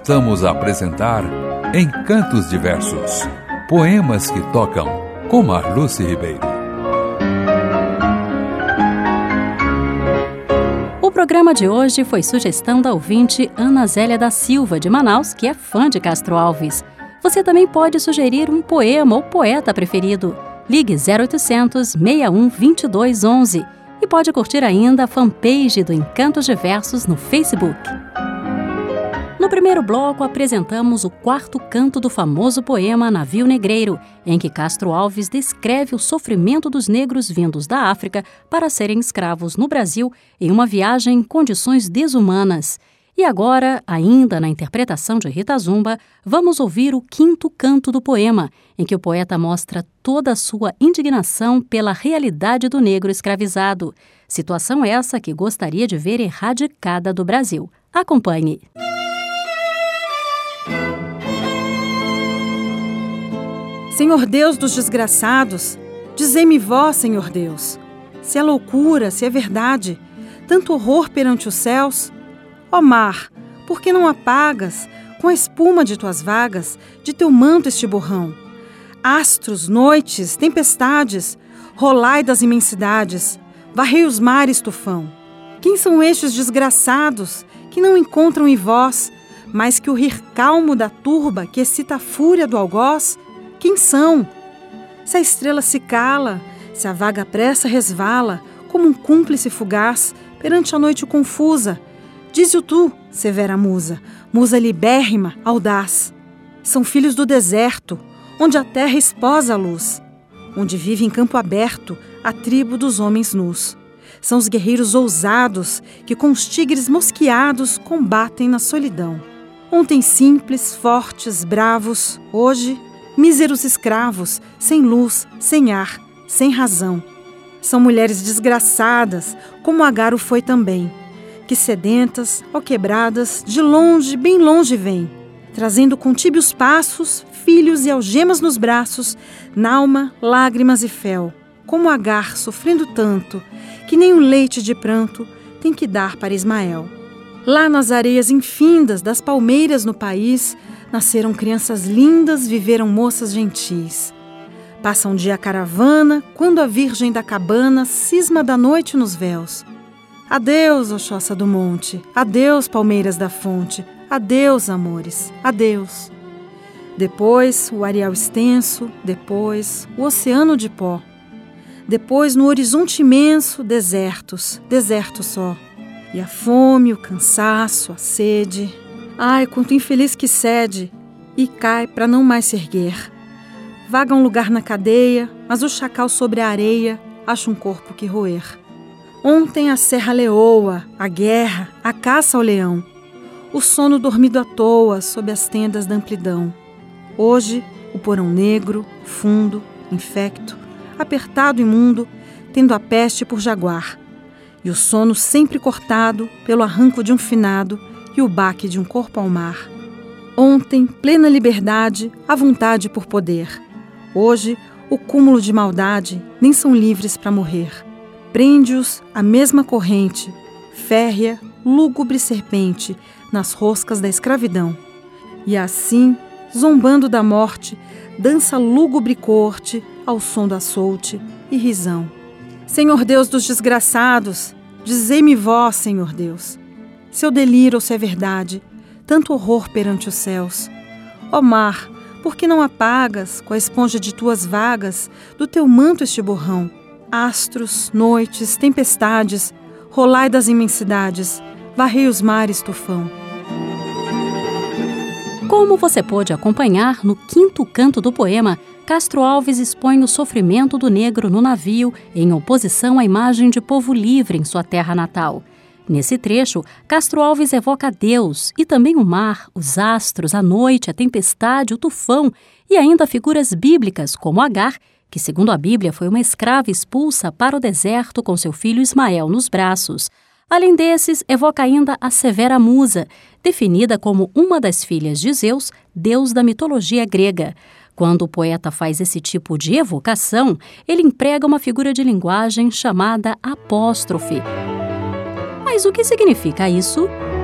voltamos a apresentar Encantos Diversos, poemas que tocam, com Marluce Ribeiro. O programa de hoje foi sugestão da ouvinte Ana Zélia da Silva, de Manaus, que é fã de Castro Alves. Você também pode sugerir um poema ou poeta preferido. Ligue 0800 61 22 11 e pode curtir ainda a fanpage do Encantos Diversos no Facebook. No primeiro bloco, apresentamos o quarto canto do famoso poema Navio Negreiro, em que Castro Alves descreve o sofrimento dos negros vindos da África para serem escravos no Brasil em uma viagem em condições desumanas. E agora, ainda na interpretação de Rita Zumba, vamos ouvir o quinto canto do poema, em que o poeta mostra toda a sua indignação pela realidade do negro escravizado. Situação essa que gostaria de ver erradicada do Brasil. Acompanhe. Senhor Deus dos desgraçados, dizei-me vós, Senhor Deus, se é loucura, se é verdade, tanto horror perante os céus. Ó mar, por que não apagas, com a espuma de tuas vagas, de teu manto este borrão? Astros, noites, tempestades, rolai das imensidades, varrei os mares, tufão. Quem são estes desgraçados, que não encontram em vós, mais que o rir calmo da turba que excita a fúria do algoz? Quem são? Se a estrela se cala, se a vaga pressa resvala, como um cúmplice fugaz, perante a noite confusa, dize-o tu, severa musa, musa libérrima, audaz. São filhos do deserto, onde a terra esposa a luz, onde vive em campo aberto a tribo dos homens nus. São os guerreiros ousados que com os tigres mosqueados combatem na solidão. Ontem simples, fortes, bravos, hoje míseros escravos, sem luz, sem ar, sem razão. São mulheres desgraçadas, como Agar o foi também, que sedentas, alquebradas, de longe, bem longe vêm, trazendo com tíbios passos, filhos e algemas nos braços, nalma, lágrimas e fel, como Agar sofrendo tanto, que nem um leite de pranto tem que dar para Ismael. Lá nas areias infindas das palmeiras no país, nasceram crianças lindas, viveram moças gentis. Passa um dia a caravana, quando a virgem da cabana cisma da noite nos véus. Adeus, ó choça do monte, adeus, palmeiras da fonte, adeus, amores, adeus. Depois, o areal extenso, depois, o oceano de pó. Depois, no horizonte imenso, desertos, desertos só. E a fome, o cansaço, a sede. Ai, quanto infeliz que cede e cai para não mais se erguer. Vaga um lugar na cadeia, mas o chacal sobre a areia acha um corpo que roer. Ontem a serra leoa, a guerra, a caça ao leão. O sono dormido à toa sob as tendas da amplidão. Hoje, o porão negro, fundo, infecto, apertado e imundo, tendo a peste por jaguar. E o sono sempre cortado pelo arranco de um finado e o baque de um corpo ao mar. Ontem, plena liberdade, a vontade por poder. Hoje, o cúmulo de maldade, nem são livres para morrer. Prende-os a mesma corrente, férrea, lúgubre serpente, nas roscas da escravidão. E assim, zombando da morte, dança lúgubre corte ao som do açoute e risão. Senhor Deus dos desgraçados, dizei-me vós, Senhor Deus, se eu deliro ou se é verdade, tanto horror perante os céus. Ó mar, por que não apagas, com a esponja de tuas vagas, do teu manto este borrão? Astros, noites, tempestades, rolai das imensidades, varrei os mares, tufão. Como você pôde acompanhar, no quinto canto do poema, Castro Alves expõe o sofrimento do negro no navio em oposição à imagem de povo livre em sua terra natal. Nesse trecho, Castro Alves evoca Deus e também o mar, os astros, a noite, a tempestade, o tufão e ainda figuras bíblicas como Agar, que segundo a Bíblia foi uma escrava expulsa para o deserto com seu filho Ismael nos braços. Além desses, evoca ainda a severa musa, definida como uma das filhas de Zeus, deus da mitologia grega. Quando o poeta faz esse tipo de evocação, ele emprega uma figura de linguagem chamada apóstrofe. Mas o que significa isso?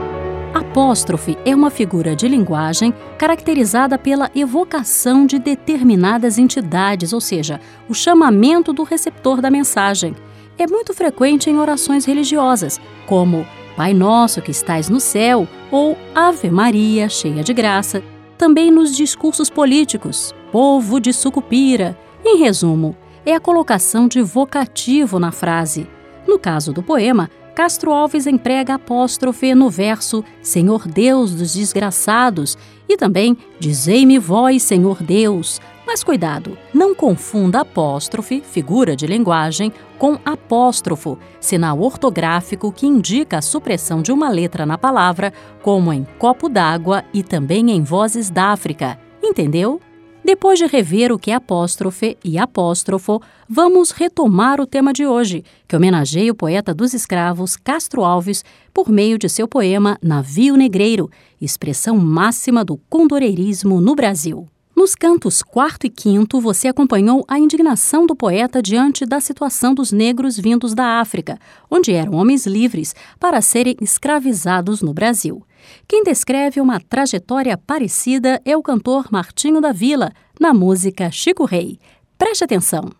Apóstrofe é uma figura de linguagem caracterizada pela evocação de determinadas entidades, ou seja, o chamamento do receptor da mensagem. É muito frequente em orações religiosas, como Pai Nosso que estais no céu ou Ave Maria, cheia de graça. Também nos discursos políticos, povo de Sucupira. Em resumo, é a colocação de vocativo na frase. No caso do poema, Castro Alves emprega apóstrofe no verso Senhor Deus dos desgraçados e também Dizei-me vós, Senhor Deus. Mas cuidado, não confunda apóstrofe, figura de linguagem, com apóstrofo, sinal ortográfico que indica a supressão de uma letra na palavra, como em copo d'água e também em Vozes da África. Entendeu? Depois de rever o que é apóstrofe e apóstrofo, vamos retomar o tema de hoje, que homenageia o poeta dos escravos Castro Alves por meio de seu poema Navio Negreiro, expressão máxima do condoreirismo no Brasil. Nos cantos 4º e 5º, você acompanhou a indignação do poeta diante da situação dos negros vindos da África, onde eram homens livres para serem escravizados no Brasil. Quem descreve uma trajetória parecida é o cantor Martinho da Vila, na música Chico Rei. Preste atenção.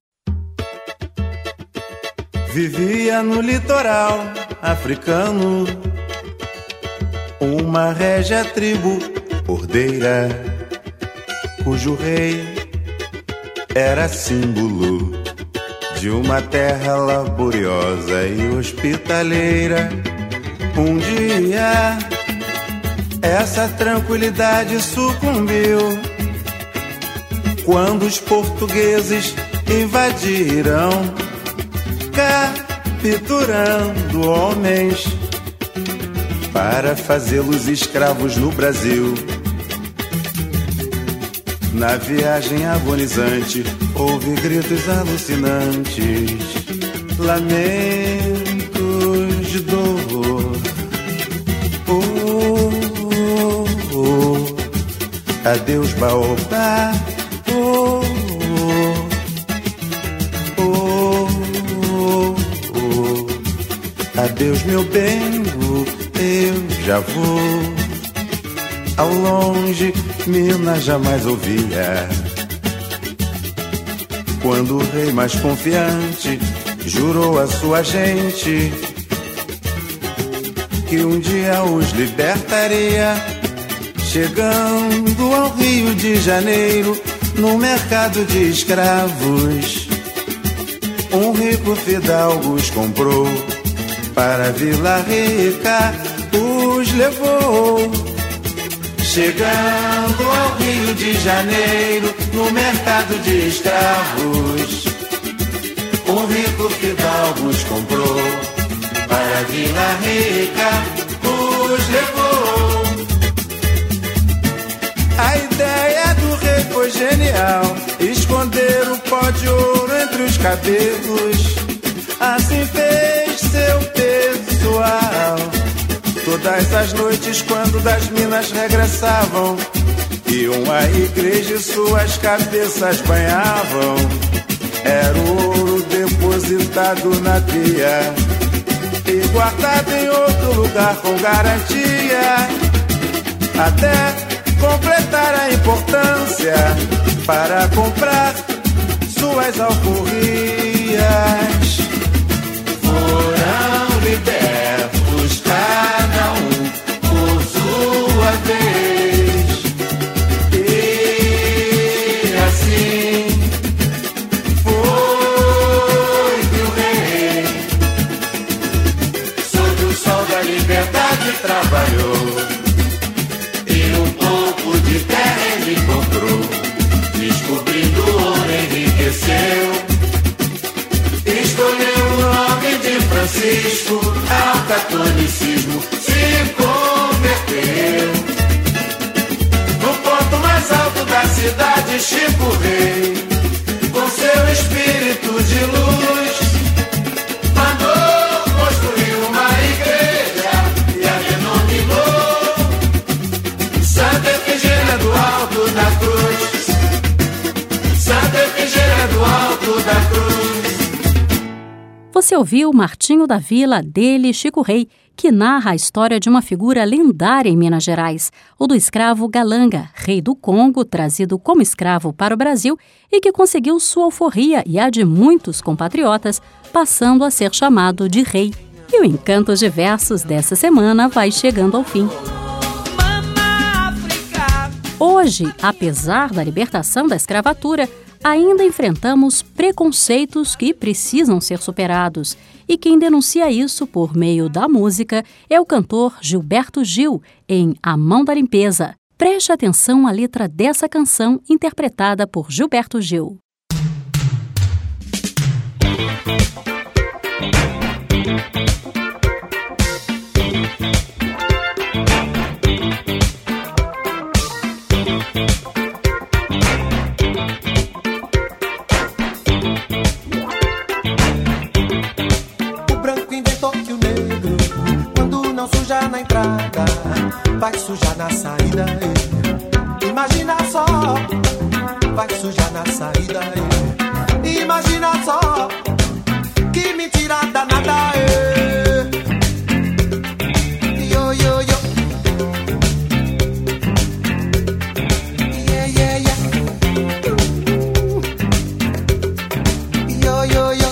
Vivia no litoral africano uma régia tribo ordeira, cujo rei era símbolo de uma terra laboriosa e hospitaleira. Um dia essa tranquilidade sucumbiu quando os portugueses invadiram, capturando homens para fazê-los escravos no Brasil. Na viagem agonizante houve gritos alucinantes, lamentos de dor. Adeus, baobá. Adeus, meu bem, eu já vou. Ao longe, Minas jamais ouvia. Quando o rei mais confiante jurou a sua gente que um dia os libertaria, chegando ao Rio de Janeiro, no mercado de escravos, um rico fidalgo os comprou, para Vila Rica os levou. Chegando ao Rio de Janeiro, no mercado de escravos, um rico fidalgo os comprou, para Vila Rica os levou. A ideia do rei foi genial, esconder o pó de ouro entre os cabelos. Assim fez seu pessoal. Todas as noites, quando das minas regressavam, iam à igreja e suas cabeças banhavam. Era o ouro depositado na pia e guardado em outro lugar com garantia, até completar a importância para comprar suas alforrias. Foram libertos cada um por sua vez, e assim foi que o rei sob o sol da liberdade trabalhou, e um pouco de terra ele comprou, descobrindo ouro enriqueceu. Escolheu o nome de Francisco, ao catolicismo se converteu. No ponto mais alto da cidade, Chico Rei, com seu espírito de luz, mandou construir uma igreja e a denominou Santa Efigênia do Alto da Cruz. Santa Efigênia do Alto da Cruz. Você ouviu Martinho da Vila, dele Chico Rei, que narra a história de uma figura lendária em Minas Gerais, o do escravo Galanga, rei do Congo, trazido como escravo para o Brasil e que conseguiu sua alforria e a de muitos compatriotas, passando a ser chamado de rei. E o Encantos de Versos dessa semana vai chegando ao fim. Hoje, apesar da libertação da escravatura, ainda enfrentamos preconceitos que precisam ser superados. E quem denuncia isso por meio da música é o cantor Gilberto Gil, em A Mão da Limpeza. Preste atenção à letra dessa canção interpretada por Gilberto Gil. Na entrada, vai sujar na saída. Imagina só, vai sujar na saída. Imagina só, que mentira danada. Yo, yo, yo. Yeah, yeah, yeah. Yo, yo, yo.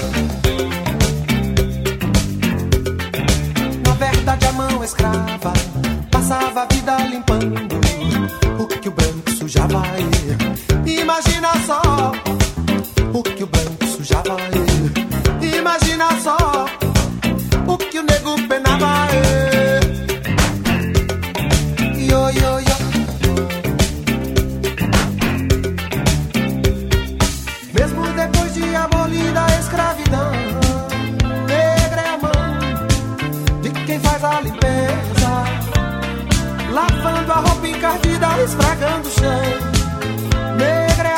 Na verdade, a mão escrava passava a vida limpando o que o branco sujava. Imagina só o que o branco sujava. Imagina só o que o nego penava. Yo, yo, yo. Mesmo depois de abolida a escravidão, negra é a mão de quem faz a limpeza, lavando a roupa encardida, esfregando o chão. Negra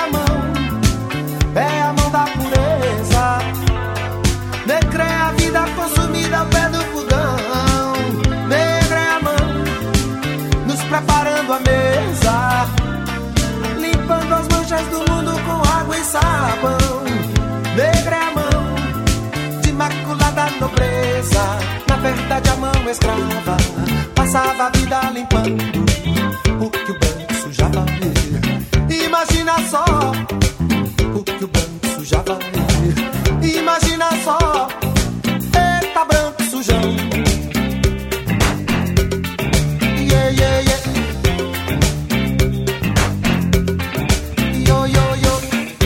é a mão da pureza. Negra é a vida consumida ao pé do fogão. Negra é a mão nos preparando a mesa, limpando as manchas do mundo com água e sabão. Negra é a mão de imaculada nobreza. Na verdade, a mão escrava passava a vida limpando o que o branco sujava. Imagina só o que o branco sujava. Imagina só, eita branco sujão. Yeah, yeah, yeah. Yo, yo, yo.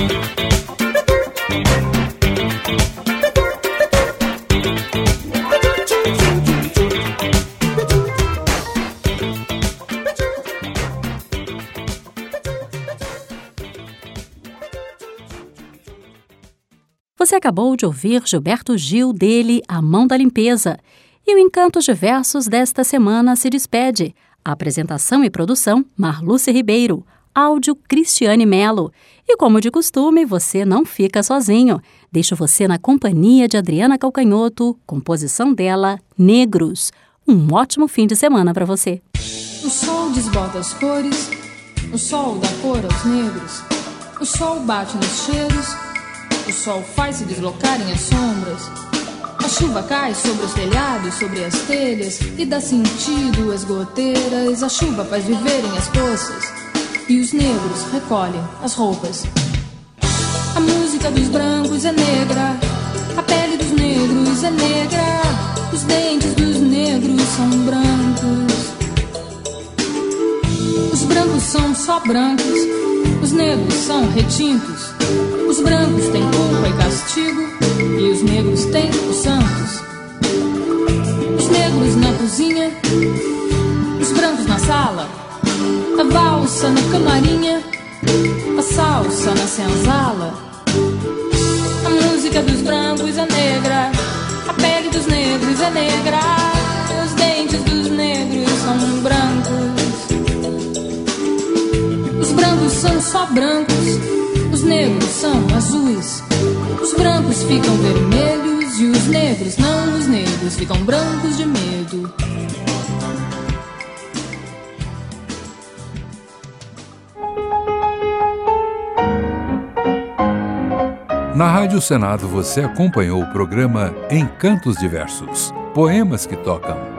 Você acabou de ouvir Gilberto Gil, dele A Mão da Limpeza. E o Encantos de Versos desta semana se despede. A apresentação e produção, Marluce Ribeiro. Áudio, Cristiane Melo. E como de costume, você não fica sozinho. Deixo você na companhia de Adriana Calcanhoto, composição dela, Negros. Um ótimo fim de semana para você. O sol desbota as cores, o sol dá cor aos negros. O sol bate nos cheiros, o sol faz se deslocarem as sombras. A chuva cai sobre os telhados, sobre as telhas, e dá sentido às goteiras. A chuva faz viverem as poças, e os negros recolhem as roupas. A música dos brancos é negra, a pele dos negros é negra, os dentes dos negros são brancos. Os brancos são só brancos, os negros são retintos. Os brancos têm culpa e castigo, e os negros têm os santos. Os negros na cozinha, os brancos na sala, a valsa na camarinha, a salsa na senzala. A música dos brancos é negra, a pele dos negros é negra, os dentes dos negros são brancos. Os brancos são só brancos, os negros são azuis. Os brancos ficam vermelhos e os negros não, os negros ficam brancos de medo. Na Rádio Senado você acompanhou o programa Encantos de Versos, poemas que tocam.